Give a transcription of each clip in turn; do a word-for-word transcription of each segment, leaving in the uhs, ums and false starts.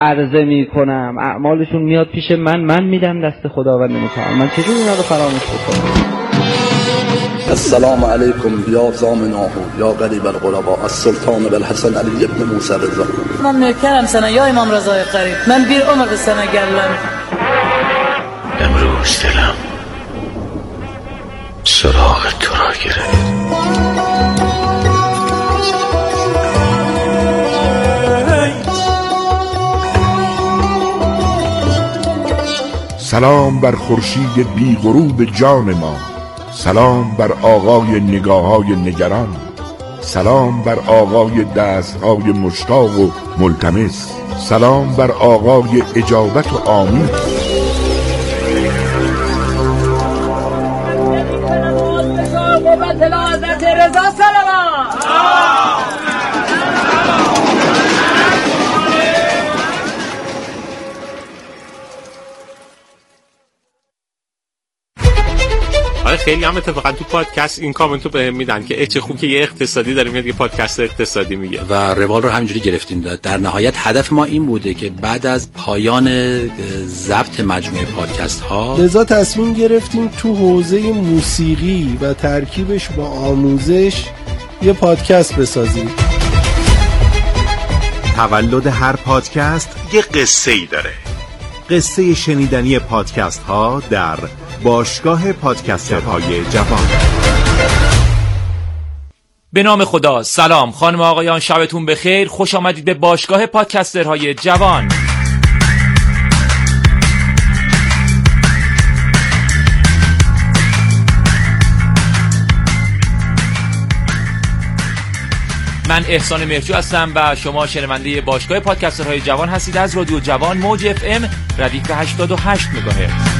عرضه میکنم، اعمالشون میاد پیش من، من میدم دست خداوند متعال. من چجور اینا رو فراموش بکنم؟ السلام علیکم یا زامناه یا غریب الغرباء السلطان بالحسن علی ابن موسی رضا. من میکنم سنا یا امام رضا قریب، من بیر عمر سنا گرلم. امروز دلم سراغ تو را گرفت. سلام بر خورشید بی غروب جان ما، سلام بر آقای نگاه‌های نگران، سلام بر آقای دست‌های مشتاق و ملتمس، سلام بر آقای اجابت و آمین. خیلی هم اتفاقا تو پادکست این کامنتو بهم میدن که چه خوب که یه اقتصادی داره میاد یه پادکست اقتصادی میگه و روال رو همینجوری گرفتیم. در نهایت هدف ما این بوده که بعد از پایان ضبط مجموعه پادکست ها لذا تصمیم گرفتیم تو حوزه موسیقی و ترکیبش با آموزش یه پادکست بسازیم. تولد هر پادکست یه قصه ای داره. قصه شنیدنی پادکست ها در باشگاه پادکسترهای جوان. به نام خدا. سلام خانم و آقایان، شبتون بخیر، خوش آمدید به باشگاه پادکسترهای جوان. من احسان مهرجو هستم و شما شنونده باشگاه پادکسترهای جوان هستید از رادیو جوان موج اف ام ردیف هشتاد و هشت مگاهرتز.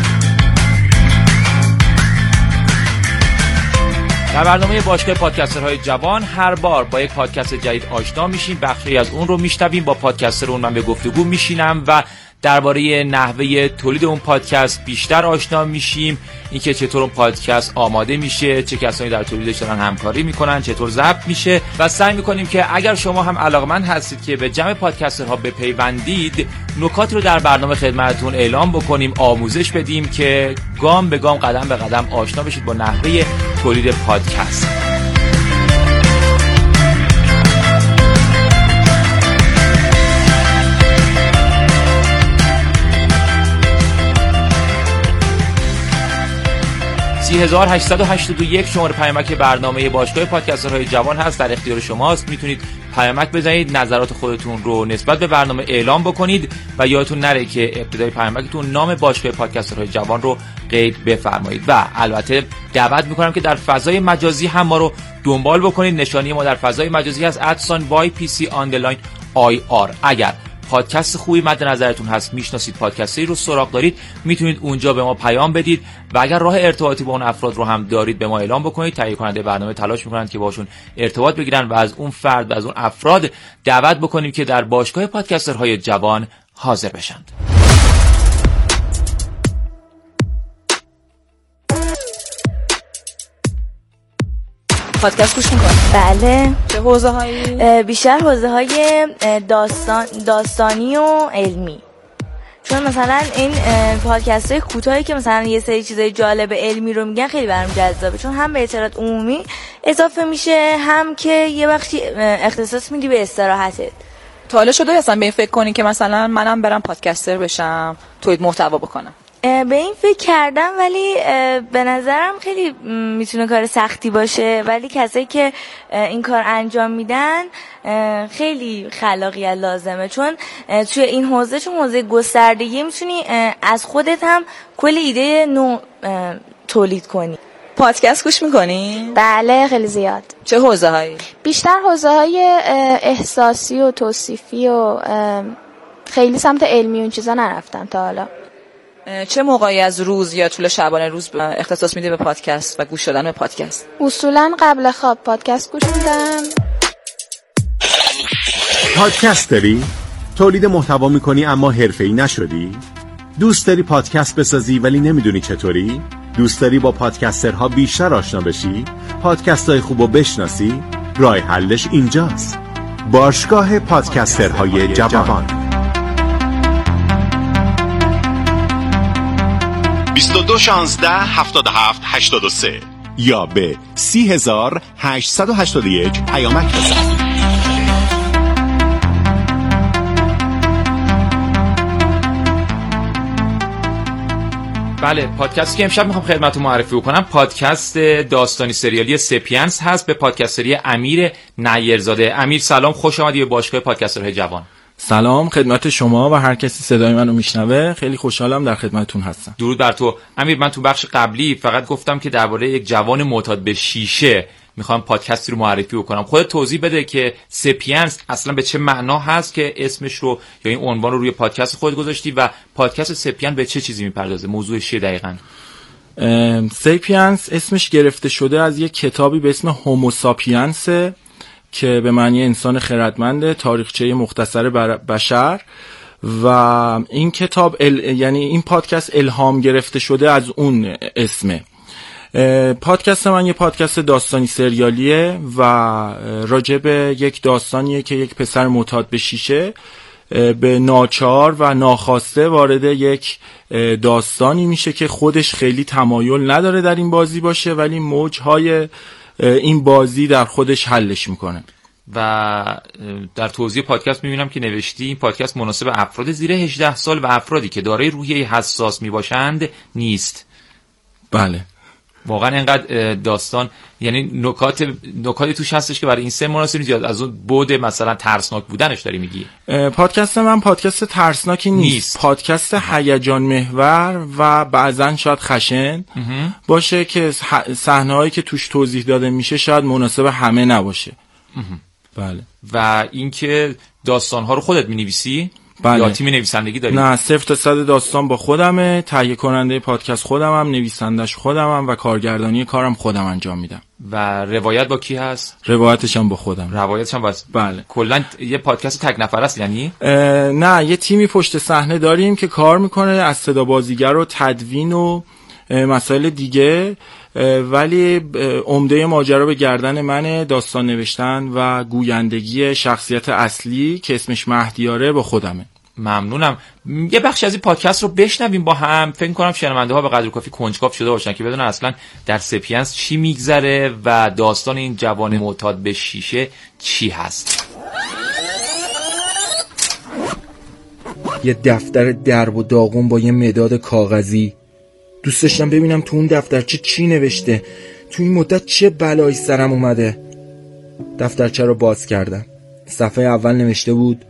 در برنامه باشگاه پادکسترهای جوان هر بار با یک پادکست جدید آشنا میشیم، بخشی از اون رو میشنویم، با پادکستر اون من به گفتگو میشینم و درباره نحوه تولید اون پادکست بیشتر آشنا میشیم، اینکه چطور اون پادکست آماده میشه، چه کسانی در تولیدش دارن همکاری میکنن، چطور ضبط میشه و سعی میکنیم که اگر شما هم علاقمند هستید که به جمع پادکسترها بپیوندید، نکاتی رو در برنامه خدمتتون اعلام بکنیم، آموزش بدیم که گام به گام، قدم به قدم آشنا بشید با نحوه تولید پادکست. سی هزار و هشتصد و هشتاد و یک شماره پیامک برنامه باشگاه پادکسترهای جوان هست، در اختیار شماست. میتونید پیامک بزنید، نظرات خودتون رو نسبت به برنامه اعلام بکنید و یادتون نره که ابتدای پیامکتون نام باشگاه پادکسترهای جوان رو قید بفرمایید. و البته دعوت میکنم که در فضای مجازی هم ما رو دنبال بکنید. نشانی ما در فضای مجازی هست ادسان وای پی سی آندرلاین آی آر. اگر پادکست خوبی مد نظرتون هست، میشناسید پادکستی رو سراغ دارید، میتونید اونجا به ما پیام بدید و اگر راه ارتباطی با اون افراد رو هم دارید به ما اعلام بکنید. تهیه کننده برنامه تلاش میکنند که باشون ارتباط بگیرن و از اون فرد و از اون افراد دعوت بکنیم که در باشگاه پادکسترهای جوان حاضر بشند. پادکست گوش میکنی؟ بله. چه حوزه هایی؟ بیشتر حوزه های داستان داستانی و علمی، چون مثلا این پادکست های کوتاهی که مثلا یه سری چیزای جالب علمی رو میگن خیلی برام جذابه، چون هم به اطلاعات عمومی اضافه میشه، هم که یه بخشی اختصاص میدی به استراحتت. تا حالا شده اصلا به این فکر کنی که مثلا منم برم پادکستر بشم، تولید محتوا بکنم؟ به این فکر کردم، ولی به نظرم خیلی میتونه کار سختی باشه، ولی کسایی که این کار انجام میدن خیلی خلاقیت لازمه، چون توی این حوزه، چون حوزه گستردگی، میتونی از خودت هم کلی ایده نو تولید کنی. پادکست گوش میکنی؟ بله، خیلی زیاد. چه حوزه هایی؟ بیشتر حوزه های احساسی و توصیفی و خیلی سمت علمی اون چیزا نرفتم تا حالا. چه موقعی از روز یا طول شبانه روز اختصاص میده به پادکست و گوش دادن به پادکست؟ اصولا قبل خواب پادکست گوش میدم. پادکست داری؟ تولید محتوا میکنی اما حرفه‌ای نشدی؟ دوست داری پادکست بسازی ولی نمیدونی چطوری؟ دوست داری با پادکسترها بیشتر آشنا بشی؟ پادکست‌های خوبو بشناسی؟ راه حلش اینجاست. باشگاه پادکسترهای جوان. بیست و دو شانزده هفتاد و هفت هشتاد و سه یا به سی هزار هشتصد و هشتاد و یک پیامک بزنید. بله، پادکستی که امشب میخوام خدمتتون معرفی بکنم پادکست داستانی سریالی سپینس هست به پادکستری امیر نیرزاده. امیر سلام، خوش آمدی به باشگاه پادکسترهای جوان. سلام خدمت شما و هر کسی صدای منو میشنوه، خیلی خوشحالم در خدمتتون هستم. درود بر تو. امیر، من تو بخش قبلی فقط گفتم که درباره یک جوان معتاد به شیشه میخوام پادکستی رو معرفی بکنم. خودت توضیح بده که سپینس اصلا به چه معنا هست که اسمش رو یا این عنوان رو روی پادکست خودت گذاشتی و پادکست سپین به چه چیزی میپردازه، موضوعش چیه دقیقاً؟ سپینس اسمش گرفته شده از یک کتابی به اسم هوموساپینس که به معنی انسان خردمند، تاریخچه مختصر بشر، و این کتاب ال... یعنی این پادکست الهام گرفته شده از اون اسمه. پادکست من یه پادکست داستانی سریالیه و راجع به یک داستانیه که یک پسر معتاد به شیشه به ناچار و ناخواسته وارد یک داستانی میشه که خودش خیلی تمایل نداره در این بازی باشه، ولی موجهای این بازی در خودش حلش میکنه. و در توضیح پادکست میبینم که نوشتی این پادکست مناسب افراد زیر هجده سال و افرادی که دارای روحیه حساس میباشند نیست. بله، واقعا اینقدر داستان، یعنی نکات نکاتی توش هستش که برای این سن مناسب نیست، از اون بعد مثلا ترسناک بودنش داری میگی؟ پادکست من پادکست ترسناکی نیست, نیست. پادکست هیجان محور و بعضن شاید خشن باشه که صحنه‌هایی که توش توضیح داده میشه شاید مناسب همه نباشه. بله. و اینکه داستان‌ها رو خودت می‌نویسی؟ بله. یا تیم نویسندگی داری؟ نه، صفر تا صد داستان با خودمه، تهیه کننده پادکست خودمم، نویسندش خودمم و کارگردانی کارم خودم انجام میدم. و روایت با کی هست؟ روایتش هم با خودم. روایتش هم با بله. کلا یه پادکست تک نفره است یعنی؟ نه، یه تیمی پشت صحنه داریم که کار میکنه از صدا بازیگر و تدوین و مسائل دیگه، ولی عمده ماجرا به گردن منه، داستان نوشتن و گویندگی شخصیت اصلی که اسمش مهدیاره با خودمه. ممنونم. یه بخش از این پادکست رو بشنویم با هم. فکر کنم شنونده ها به قدر کافی کنجکاو شده باشن که بدونن اصلا در سپینس چی میگذره و داستان این جوان معتاد به شیشه چی هست. یه دفتر درب و داغون با یه مداد کاغذی. دوست داشتم ببینم تو اون دفترچه چی نوشته، تو این مدت چه بلایی سرم اومده. دفترچه رو باز کردم. صفحه اول نوشته بود: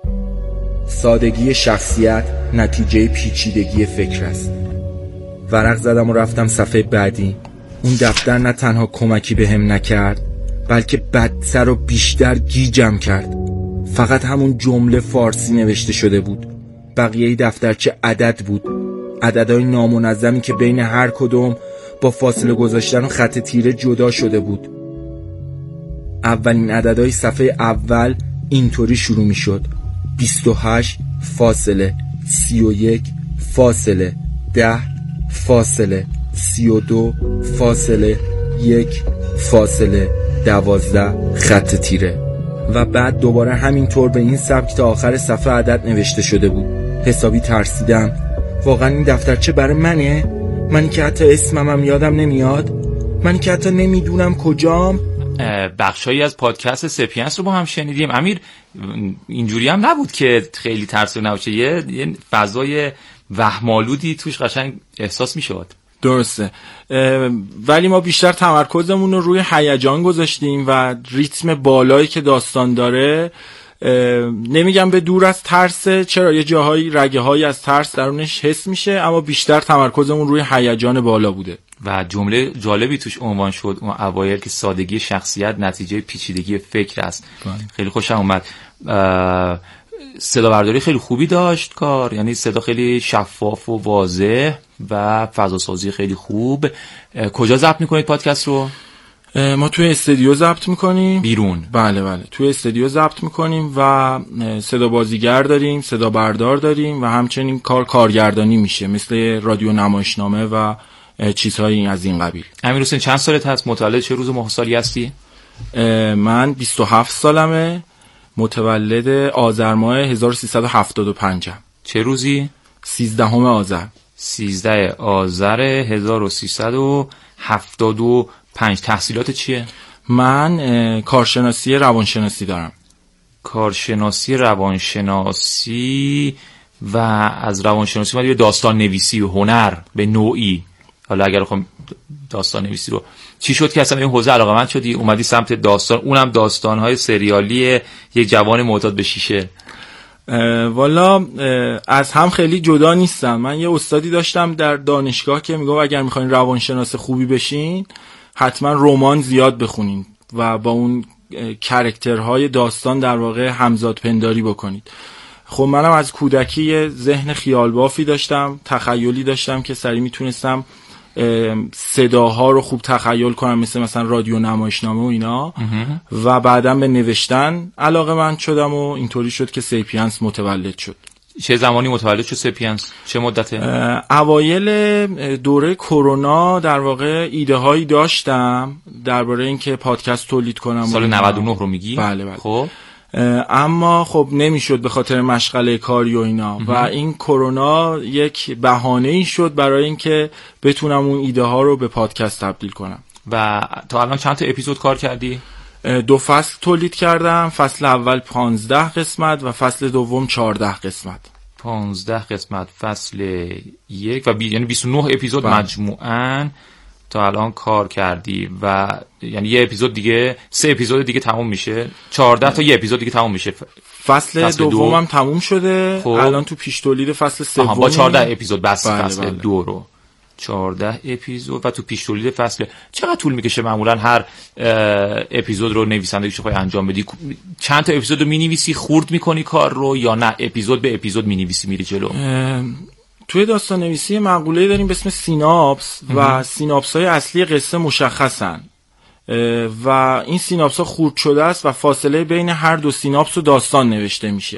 سادگی شخصیت نتیجه پیچیدگی فکر است. ورق زدم و رفتم صفحه بعدی. اون دفتر نه تنها کمکی به هم نکرد، بلکه بدتر و بیشتر گیجم کرد. فقط همون جمله فارسی نوشته شده بود. بقیه دفترچه عدد بود، عددهای نامنظمی که بین هر کدوم با فاصله گذاشتن و خط تیره جدا شده بود. اولین عددهای صفحه اول اینطوری شروع می شد: بیست و هشت فاصله سی و یک فاصله ده فاصله سی و دو فاصله یک فاصله دوازده خط تیره. و بعد دوباره همینطور به این سبک تا آخر صفحه عدد نوشته شده بود. حسابی ترسیدم. واقعا این دفترچه برای منه؟ من که حتی اسمم هم یادم نمیاد، من که حتی نمیدونم کجام. بخشایی از پادکست سپینس رو با هم شنیدیم. امیر، اینجوری هم نبود که خیلی ترسناک نباشه، یه, یه فضای وهم‌آلودی توش قشنگ احساس میشد. درسته، ولی ما بیشتر تمرکزمون رو روی هیجان گذاشتیم و ریتم بالایی که داستان داره. نمیگم به دور از ترسه، چرا یه جاهایی رگه هایی از ترس درونش حس میشه، اما بیشتر تمرکزمون روی هیجان بالا بوده. و جمله جالبی توش عنوان شد اون اوایل که سادگی شخصیت نتیجه پیچیدگی فکر است. باید. خیلی خوشم اومد. صدا برداری خیلی خوبی داشت کار، یعنی صدا خیلی شفاف و واضح و فضا سازی خیلی خوب. کجا ضبط میکنید پادکست رو؟ ما توی استودیو ضبط میکنیم. بیرون؟ بله بله، توی استودیو ضبط میکنیم و صدا بازیگر داریم، صدا بردار داریم و همچنین کار کارگردانی میشه مثل رادیو نمایشنامه و چیزهایی از این قبیل. امیر حسین چند سالت هست؟ متولد چه روز ماه سالی هستی؟ من بیست و هفت سالمه، متولد آذر ماه هزار و سیصد و هفتاد و پنج ام. چه روزی؟ سیزدهم آذر. سیزده آذر هزار و سیصد و هفتاد و پنج. تحصیلات چیه؟ من کارشناسی روانشناسی دارم. کارشناسی روانشناسی و از روانشناسی اومدی به داستان نویسی و هنر به نوعی. حالا اگر بخوام داستان نویسی رو چی شد که اصلا این حوزه علاقه‌مند شدی اومدی سمت داستان، اونم داستان‌های سریالی یک جوان معتاد به شیشه؟ والا از هم خیلی جدا نیستم. من یه استادی داشتم در دانشگاه که میگه اگر میخواین روانشناس خوبی بشین حتما رمان زیاد بخونین و با اون کاراکترهای داستان در واقع همزاد پنداری بکنید. خب منم از کودکی یه ذهن خیال بافی داشتم، تخیلی داشتم که سریع میتونستم صداها رو خوب تخیل کنم، مثل مثلا رادیو نمایشنامه و اینا. و بعدم به نوشتن علاقه من شدم و اینطوری شد که سیپینس متولد شد. چه زمانی متولد شد سیپینس؟ چه مدته؟ اوایل دوره کرونا در واقع ایده هایی داشتم درباره اینکه پادکست تولید کنم. سال نود و نه رو میگی؟ بله بله. خب اما خب نمیشد به خاطر مشغله کاری و اینا و این کرونا یک بهانه‌ای شد برای اینکه بتونم اون ایده ها رو به پادکست تبدیل کنم. و تا الان چند تا اپیزود کار کردی؟ دو فصل تولید کردم. فصل اول پانزده قسمت و فصل دوم چهارده قسمت. پانزده قسمت فصل یک و بی... یعنی بیست و نه اپیزود مجموعاً تا الان کار کردی و یعنی یه اپیزود دیگه، سه اپیزود دیگه تموم میشه، چهارده تا یه اپیزود دیگه تموم میشه. فصل, فصل دوم هم تموم شده. خب. الان تو پیش تولید فصل سوم با چهارده اپیزود بس. بله فصل بله. دو رو چهارده اپیزود و تو پیش تولید فصل. چقدر طول میکشه معمولا هر اپیزود رو نویسندگیش رو انجام بدی؟ چند تا اپیزود رو مینویسی خورد میکنی کار رو یا نه اپیزود به اپیزود مینویسی میری جلو؟ توی داستان نویسی مقوله داریم به اسم سیناپس و سیناپس های اصلی قصه مشخصن و این سیناپس ها خورد شده است و فاصله بین هر دو سیناپس و داستان نوشته میشه.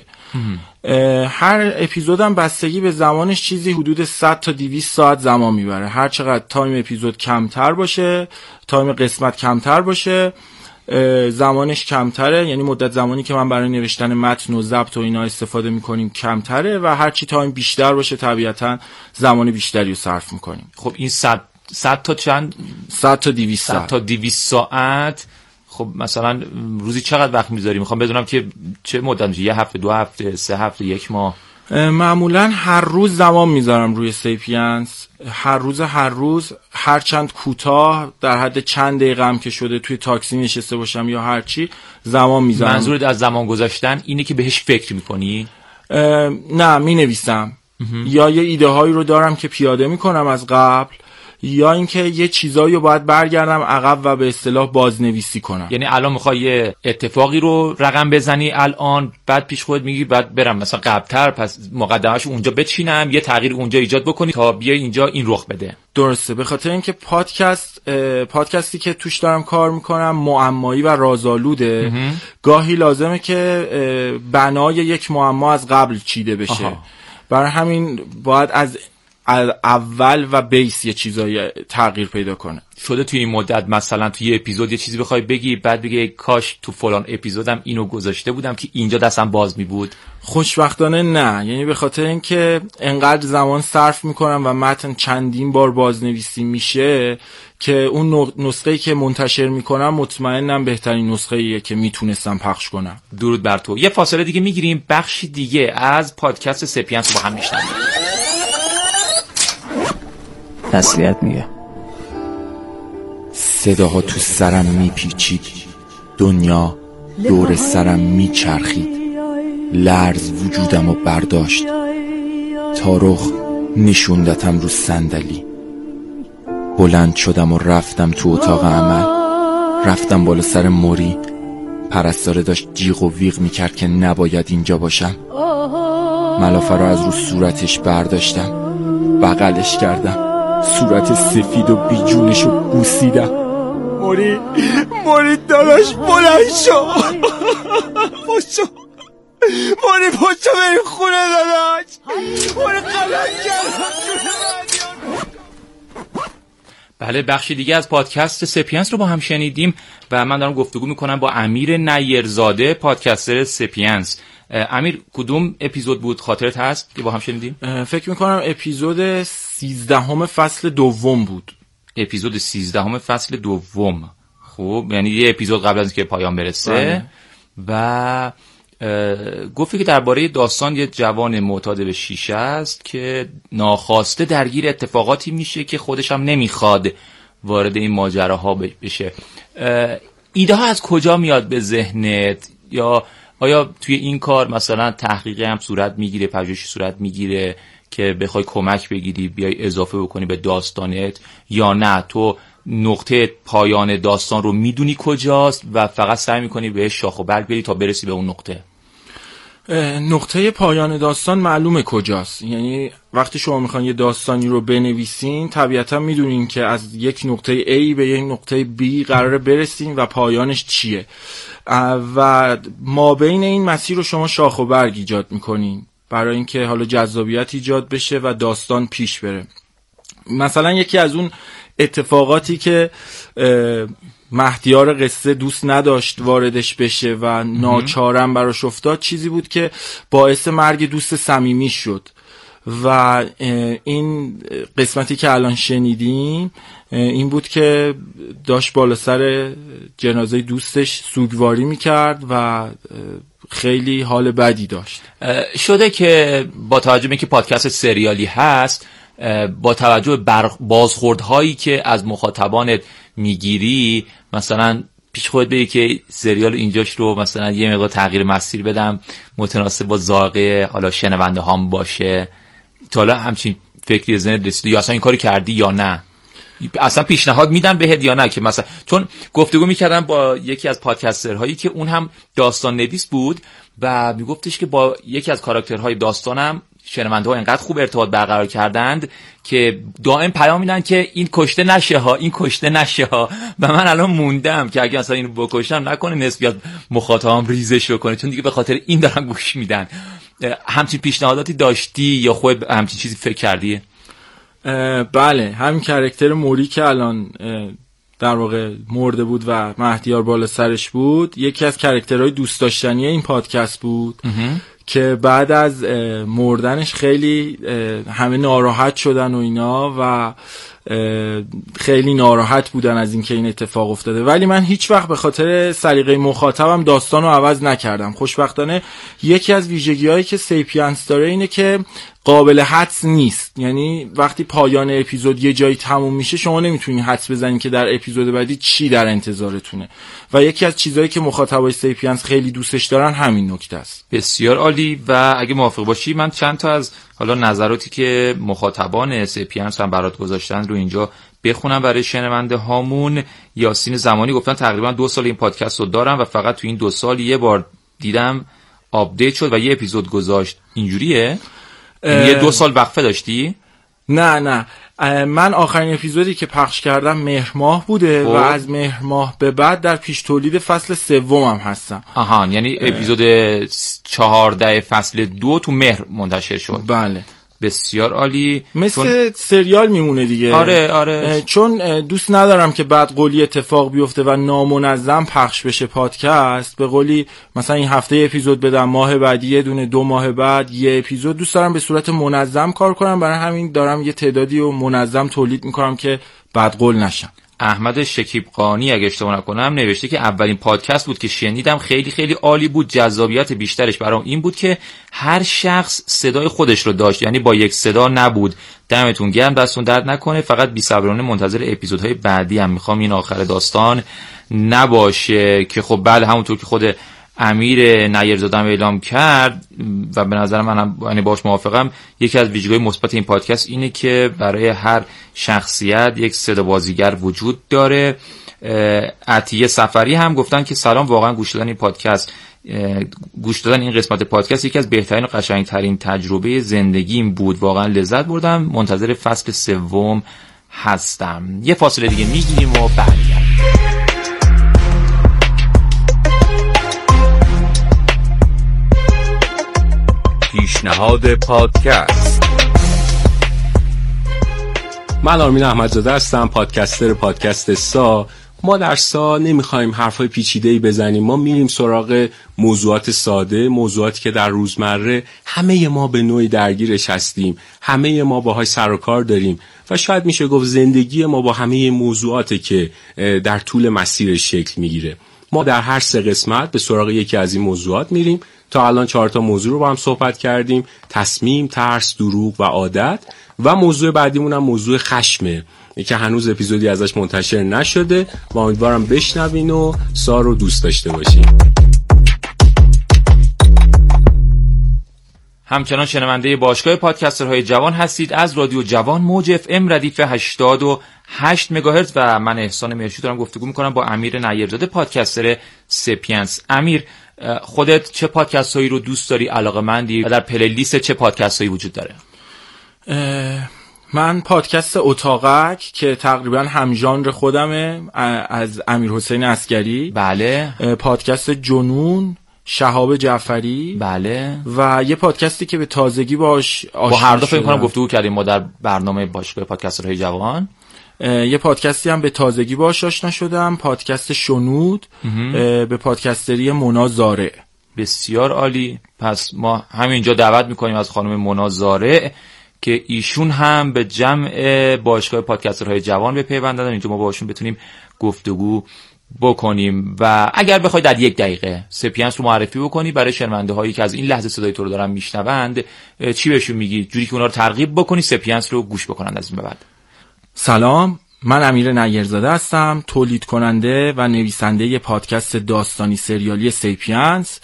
هر اپیزود هم بستگی به زمانش چیزی حدود صد تا دویست ساعت زمان میبره. هر چقدر تایم اپیزود کمتر باشه، تایم قسمت کمتر باشه، زمانش کمتره. یعنی مدت زمانی که من برای نوشتن متن و ضبط و اینا استفاده میکنیم کمتره و هرچی تایم بیشتر باشه طبیعتا زمان بیشتری رو صرف میکنیم. خب این صد صد تا چند؟ صد تا دویست ساعت. صد تا دویست ساعت. خب مثلا روزی چقدر وقت میذاری؟ میخوام بدونم که چه مدت میشه، یه هفته، دو هفته، سه هفته، یک ماه؟ معمولا هر روز زمان میذارم روی سیپینس. هر روز هر روز هر چند کوتاه در حد چند دقیقه هم که شده توی تاکسی نشسته باشم یا هر چی زمان میذارم. منظورت از زمان گذاشتن اینه که بهش فکر میکنی؟ نه مینویسم یا یه ایده هایی رو دارم که پیاده میکنم از قبل، یا اینکه یه چیزایی رو باید برگردم عقب و به اصطلاح بازنویسی کنم. یعنی الان میخوای یه اتفاقی رو رقم بزنی الان، بعد پیش خودت میگی بعد برم مثلا قبل‌تر پس مقدمه‌اش اونجا بچینم، یه تغییر اونجا ایجاد بکنی تا بیای اینجا این رخ بده. درسته. به خاطر اینکه پادکست پادکستی که توش دارم کار میکنم معمایی و رازآلوده، گاهی لازمه که بنای یک معما از قبل چیده بشه. آها. برای همین باید از اول و بیس یه چیزایی تغییر پیدا کنه. شده توی این مدت مثلا توی یه اپیزود یه چیزی بخوای بگی بعد بگی کاش تو فلان اپیزودم اینو گذاشته بودم که اینجا دستم باز می بود؟ خوشبختانه نه. یعنی به خاطر اینکه انقدر زمان صرف میکنم و متن چندین بار بازنویسی میشه که اون نسخه‌ای که منتشر میکنم مطمئنم بهترین نسخه‌ایه که میتونستم پخش کنم. درود بر تو. یه فاصله دیگه میگیریم، بخشی دیگه از پادکست سپینس با هم میشنویم. تسلیت میگه. صداها تو سرم میپیچید، دنیا دور سرم میچرخید، لرز وجودم رو برداشت، تا رخ نشوندتم رو صندلی. بلند شدم و رفتم تو اتاق عمل. رفتم بالا سر موری. پرستاره داشت جیغ و ویغ میکرد که نباید اینجا باشم. ملافه رو از رو صورتش برداشتم، بغلش کردم، صورت سفید و بیجونشو بوسیدم. موری موری داداش بلند شو، پاشو موری، پاشو بریم خونه داداش. موری غلط کردم. بله، بخشی دیگه از پادکست سپینس رو با هم شنیدیم و من دارم گفتگو میکنم با امیر نیرزاده، پادکستر سپینس. امیر کدوم اپیزود بود خاطرت هست که با هم شنیدیم؟ فکر میکنم اپیزود سیزدهم فصل دوم بود. اپیزود سیزدهم فصل دوم. خب یعنی یه اپیزود قبل از اینکه پایان برسه. و گفتی که درباره داستان یه جوان معتاد به شیشه است که ناخواسته درگیر اتفاقاتی میشه که خودش هم نمیخواد وارد این ماجراها بشه. ایده ها از کجا میاد به ذهنت؟ یا آیا توی این کار مثلا تحقیقی هم صورت میگیره، پژوهشی صورت میگیره که بخوای کمک بگیری بیای اضافه بکنی به داستانت، یا نه تو نقطه پایان داستان رو میدونی کجاست و فقط سعی میکنی بهش شاخ و برگ بری تا برسی به اون نقطه؟ نقطه پایان داستان معلومه کجاست. یعنی وقتی شما میخوان یه داستانی رو بنویسین طبیعتا میدونین که از یک نقطه A به یک نقطه B قراره برسین و پایانش چیه و ما بین این مسیر رو شما شاخ و برگ ایجاد میکنین برای اینکه حالا جذابیت ایجاد بشه و داستان پیش بره. مثلا یکی از اون اتفاقاتی که مهدیار قصه دوست نداشت واردش بشه و ناچارم براش افتاد چیزی بود که باعث مرگ دوست صمیمی شد و این قسمتی که الان شنیدیم این بود که داشت بالا سر جنازه دوستش سوگواری میکرد و خیلی حال بدی داشت. شده که با توجه به اینکه پادکست سریالی هست، با توجه به بازخوردهایی که از مخاطبانت میگیری، مثلا پیش خودت بگی که سریال اینجاش رو مثلا یه مقدار تغییر مسیر بدم متناسب با ذائقه حالا شنونده هام باشه، تا حالا همچین فکری ذهنت رسیده یا اصلا این کاری کردی یا نه؟ اصلا پیشنهاد میدن بهت یا نه؟ که مثلا چون گفتگو میکردم با یکی از پادکسترهایی که اون هم داستان نویس بود و میگفتش که با یکی از کاراکترهای داستانم شنونده ها اینقدر خوب ارتباط برقرار کردند که دائم پیام میدن که این کشته نشه ها، این کشته نشه ها. و من الان موندم که اگه مثلا اینو بکشم نکنه نسبیت مخاطبم ریزش بکنه، چون دیگه به خاطر این دارن گوش میدن. همچین پیشنهاداتی داشتی یا خود همچین چیزی فکر کردی؟ بله، همین کاراکتر موری که الان در واقع مرده بود و مهدیار بالا سرش بود یکی از کاراکترهای دوست داشتنی این پادکست بود که بعد از مردنش خیلی همه ناراحت شدن و اینا و خیلی ناراحت بودن از اینکه این اتفاق افتاده، ولی من هیچ وقت به خاطر سلیقه مخاطبم داستان رو عوض نکردم. خوشبختانه یکی از ویژگی‌هایی که سیپینس داره اینه که قابل حدس نیست. یعنی وقتی پایان اپیزود یه جایی تموم میشه شما نمیتونین حدس بزنین که در اپیزود بعدی چی در انتظارتونه و یکی از چیزایی که مخاطبای سیپینس خیلی دوستش دارن همین نکته است. بسیار عالی. و اگه موافق باشی من چند تا از حالا نظراتی که مخاطبان سیپینس هم برات گذاشتن رو اینجا بخونم برای شنونده هامون. یاسین زمانی گفتن تقریبا دو سال این پادکست رو دارم و فقط تو این دو سال یه بار دیدم آپدیت شد و یه اپیزود گذاشت. اینجوریه؟ یه دو سال وقفه داشتی؟ نه نه، من آخرین اپیزودی که پخش کردم مهر ماه بوده و از مهر ماه به بعد در پیش تولید فصل سومم هستم. آها، یعنی اپیزود چهارده فصل دو تو مهر منتشر شد. بله بسیار عالی. مثل چون... سریال میمونه دیگه. آره آره. چون دوست ندارم که بعد قولی اتفاق بیفته و نامنظم پخش بشه پادکست. به قولی مثلا این هفته اپیزود بدم، ماه بعدی یه دونه، دو ماه بعد یه اپیزود. دوست دارم به صورت منظم کار کنم، برای همین دارم یه تعدادی رو منظم تولید میکنم که بعد قول نشم. احمد شکیبقانی اگه اشتباه نکنم نوشته که اولین پادکست بود که شنیدم، خیلی خیلی عالی بود. جذابیت بیشترش برام این بود که هر شخص صدای خودش رو داشت، یعنی با یک صدا نبود. دمتون گرم، دستون درد نکنه. فقط بی‌صبرانه منتظر اپیزودهای بعدی هم میخوام این آخر داستان نباشه. که خب بله، همونطور که خود امیر نیرزاده اعلام کرد و به نظر من یعنی باهاش موافقم، یکی از ویژگی‌های مثبت این پادکست اینه که برای هر شخصیت یک صدا بازیگر وجود داره. عطیه سفری هم گفتن که سلام، واقعا گوش دادن این پادکست گوش دادن این قسمت پادکست یکی از بهترین و قشنگترین تجربه زندگیم بود، واقعا لذت بردم، منتظر فصل سوم هستم. یه فاصله دیگه میگیریم و برمیگردیم. پیشنهاد پادکست. من آرمین احمدزاده هستم، پادکستر پادکست سا. ما در سا نمیخوایم حرفای پیچیده‌ای بزنیم، ما میریم سراغ موضوعات ساده، موضوعاتی که در روزمره همه ما به نوعی درگیرش هستیم، همه ما باهاش سر و کار داریم و شاید میشه گفت زندگی ما با همه موضوعاتی که در طول مسیرش شکل میگیره. ما در هر سه قسمت به سراغ یکی از این موضوعات میریم. تا الان چهار تا موضوع رو با هم صحبت کردیم: تصمیم، ترس، دروغ و عادت. و موضوع بعدیمون هم موضوع خشمه که هنوز اپیزودی ازش منتشر نشده و امیدوارم بشنوین و سا رو دوست داشته باشین. همچنان شنونده باشگاه پادکسترهای جوان هستید از رادیو جوان موج اف ام ردیف هشتاد و هشت مگاهرتز و من احسان مرشی دارم گفتگو میکنم با امیر نیرزاده پادکستر سپینس. امیر، خودت چه پادکست هایی رو دوست داری، علاقه‌مندی و در پلی لیست چه پادکست هایی وجود داره؟ من پادکست اتاقک که تقریبا هم ژانر خودمه از امیر حسین عسگری، بله، پادکست جنون شهاب جعفری، بله، و یه پادکستی که به تازگی باش آشنا با هر دو فکر کنم گفتگو کردیم ما در برنامه باشگاه پادکسترهای جوان. یه پادکستی هم به تازگی باش آشنا شدم، پادکست شنود به پادکستری مونا زارع. بسیار عالی. پس ما همینجا دعوت میکنیم از خانم مونا زارع که ایشون هم به جمع باشگاه پادکسترهای جوان بپیوندن، اینجا ما باشون بتونیم گفتگو بکنیم. و اگر بخوای در یک دقیقه سپینس رو معرفی بکنی برای شنونده هایی که از این لحظه صدای تو رو دارن میشنوند، چی بهشون میگی جوری که اونا رو ترغیب بکنی سپینس رو گوش بکنن از این به بعد؟ سلام، من امیر نیرزاده هستم، تولید کننده و نویسنده ی پادکست داستانی سریالی سیپینس.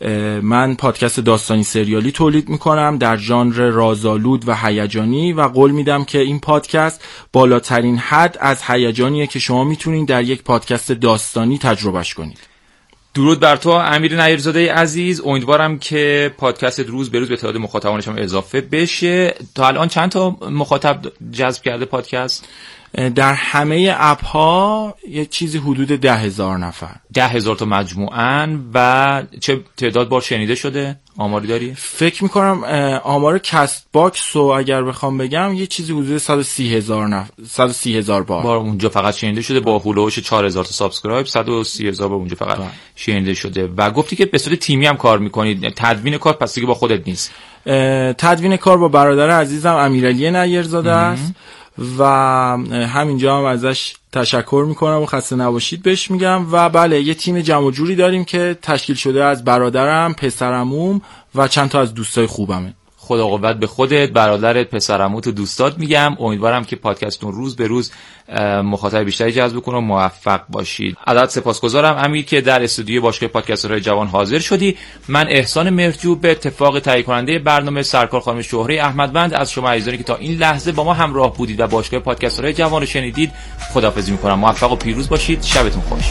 من پادکست داستانی سریالی تولید میکنم در ژانر رازآلود و هیجانی و قول میدم که این پادکست بالاترین حد از هیجانیه که شما میتونید در یک پادکست داستانی تجربهش کنید. درود بر تو امیر نیرزاده عزیز، امیدوارم که پادکست روز به روز به تعداد مخاطبانش هم اضافه بشه. تا الان چند تا مخاطب جذب کرده پادکست؟ در همه اپ ها یه چیزی حدود ده هزار نفر. ده هزار تا مجموعاً. و چه تعداد بار شنیده شده؟ آماری داری؟ فکر میکنم آمار کست باکس رو اگر بخوام بگم یه چیزی حدود صد و سی هزار نفر، صد و سی هزار بار بار اونجا فقط شنیده شده، با هولوش چهار هزار تا سابسکرایب، صد و سی هزار بار اونجا فقط بار شنیده شده. و گفتی که به صورت تیمی هم کار میکنید، تدوین کار پس دیگه با خودت نیست؟ تدوین کار با برادر عزیزم امیرعلی نیرزاده است و همینجا هم ازش تشکر میکنم و خسته نباشید بهش میگم. و بله، یه تیم جمع جوری داریم که تشکیل شده از برادرم، پسرعموم و چند تا از دوستای خوبمه. خدا قوت به خودت، برادرت، پسرعموت و دوستات میگم. امیدوارم که پادکستتون روز به روز مخاطب بیشتری جذب کنه و موفق باشید. عدد سپاسگزارم امیر که در استودیو باشگاه پادکسترهای جوان حاضر شدی. من احسان مرجو به اتفاق تهیه کننده برنامه سرکار خانم شهره احمدوند از شما عزیزانی که تا این لحظه با ما همراه بودید و باشگاه پادکسترهای جوان رو شنیدید خداحافظی میکنم. موفق و پیروز باشید. شبتون خوش.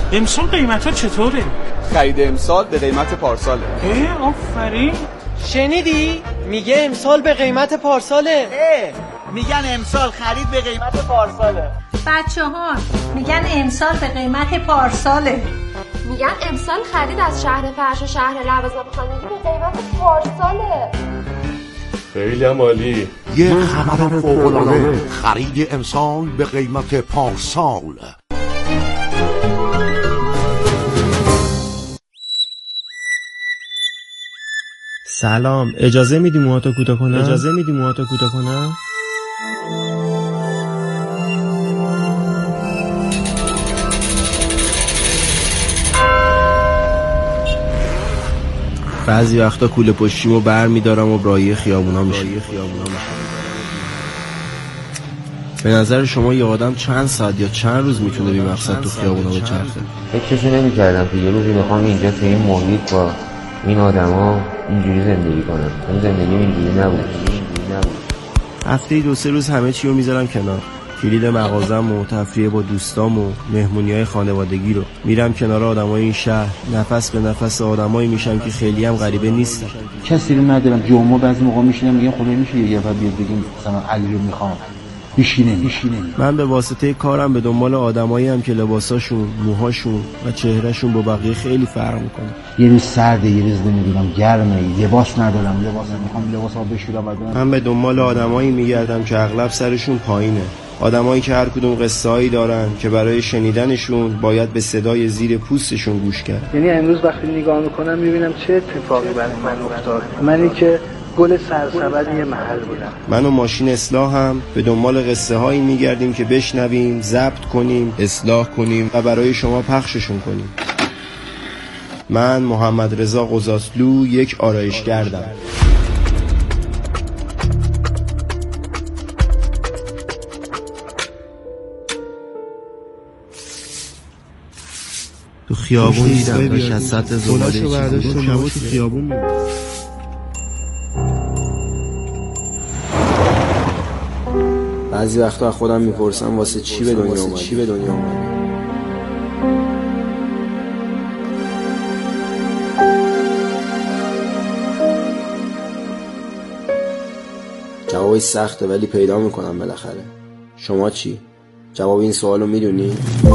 امسال قیمت ها چطوره؟ خرید امسال به قیمت پارساله. اه آفرین. شنیدی؟ میگه امسال به قیمت پارساله. اه میگن امسال خرید به قیمت پارساله. بچه ها میگن امسال به قیمت پارساله. میگن امسال خرید از شهر فرش و شهر لوازم خانگی به قیمت پارساله. خیلی هم عالی. یه خبر فوق‌العاده، خرید امسال به قیمت پارسال. سلام، اجازه میدی موهاتو کوتاه کنم؟ اجازه میدی موهاتو کوتاه کنم؟ بعضی وقتا کوله پشتیمو بر میدارم و رایی خیابونا میشم. به نظر شما یه آدم چند ساعت یا چند روز میتونه بی مقصد تو خیابونا بچرخه؟ فکرشو نمی‌کردم که یه روزی میخوام اینجا تو این محیط با این آدما اینجوری زندگی کنم. این زندگی اینجوری نبود. هفته دو سه روز همه چی رو میذارم کنار. کلید مغازم و تفریح با دوستام و مهمونی‌های خانوادگی رو میرم کنار آدمای این شهر، نفس به نفس آدمایی میشم که خیلی هم غریبه نیستن. کسی رو ندارم. جمعه بعضی موقع میشینم میگم خدا میشه یه نفر بیاد بگیم مثلا علی رو میخوام. میشینه میشینه. من به واسطه کارم به دنبال آدمایی هم که لباساشون، موهاشون و چهرهشون با بقیه خیلی فرق میکنه. یه روز سرده، یه روز نمیدونم گرمه، لباس ندارم، لباس نمیخوام، لباسا بشورم بعد. من به دنبال آدمایی میگردم که اغلب سرشون پایینه. آدمایی که هر کدوم قصه‌ای دارن که برای شنیدنشون باید به صدای زیر پوستشون گوش کرد. یعنی امروز وقتی نگاه میکنم میبینم چه اتفاقی برای من افتاد. منی که گل سرسبد یه محل بودم. من و ماشین اصلاحم به دنبال قصه هایی میگردیم که بشنویم، ضبط کنیم، اصلاح کنیم و برای شما پخششون کنیم. من محمد رضا قزاسلو یک آرایشگردم. تو خیابون دیدم داشت از سطح زباله چی بود شما تو خیابون میبود. بعضی وقتا خودم میپرسم واسه چی به دنیا اومدی؟ چی به دنیا اومدی؟ جوابش سخته ولی پیدا میکنم بالاخره. شما چی؟ جواب این سوالو میدونی؟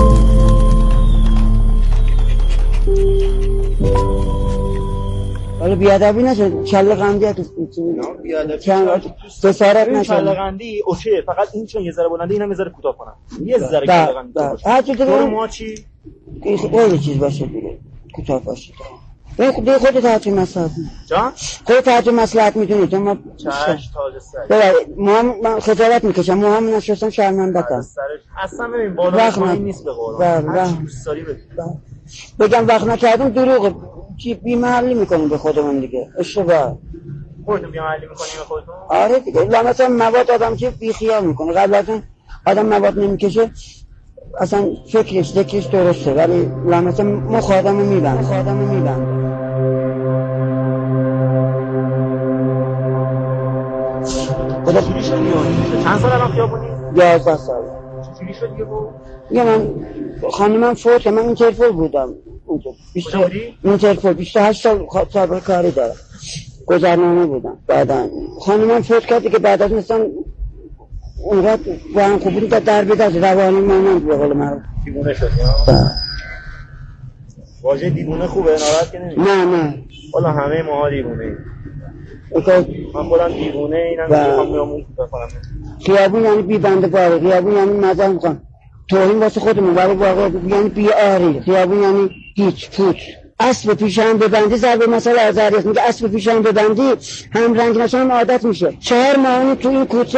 حالا بیادبی نشه، کله قندی ها بیادبی جسارت نشه. کله قندی اوکی، فقط این چون یه ذره بلنده اینم یه ذره کوتاه کنم. یه ذره کله قندی باشه. هر چیزی تو ما چی؟ این چیز باشه دیگه، کوتاه باشه. این خود خودت هر چی مصلحت جان؟ خودت هر چی مصلحت میدونی تو. ما چش تاج سر. ما هم من خجالت میکشم، ما هم نشستم شرمنده‌ام. اصلا ببین بالا پایین نیست به قرآن. هر چی دوست داری بگو. بگم وقت نکردم دروغه. چی بی‌محلی میکنیم به خودمون دیگه. اشتباه. خودتون بی‌محلی میکنیم به خودتون؟ آره دیگه. لا مثلا مواد آدم که بیخیال میکنه. قبل از اون آدم مواد نمیکشه اصلا فکرش ذکرش درسته ولی لا مثلا مخ آدمو میبنده. مخ آدمو میبنده. خدا چجوری شد یه چند سال الان خیابونی؟ یازده سال. چجوری شد یه بود؟ یه من خانمم فوت من اینترپل بودم اونجا. اینترپل بیست و هشت سال سابقه کاری دارم. گذرنامه بودم. بعدا خانمم فوت کرد که بعد از مثلا اونقدر با هم خوب بودیم که در بیاد از روانی مانند به قول معروف. دیوونه شدی ها؟ واژه دیوونه خوبه، ناراحت که نمیشه؟ نه نه والا همه ماها دیوونه ایم. من خودم دیوونه اینم میخوام میامون بکنم. خیابون یعنی بی بنده باره، خیابون یعنی مزه میخوام توهین واسه خودمون ولی واقعا یعنی بی آری. خیابون یعنی هیچ پوچ. اسب پیشم ببندی ضرب مثلا از عریض میگه اسب پیشم ببندی هم رنگ نشون عادت میشه. چهار ماه تو این کوچه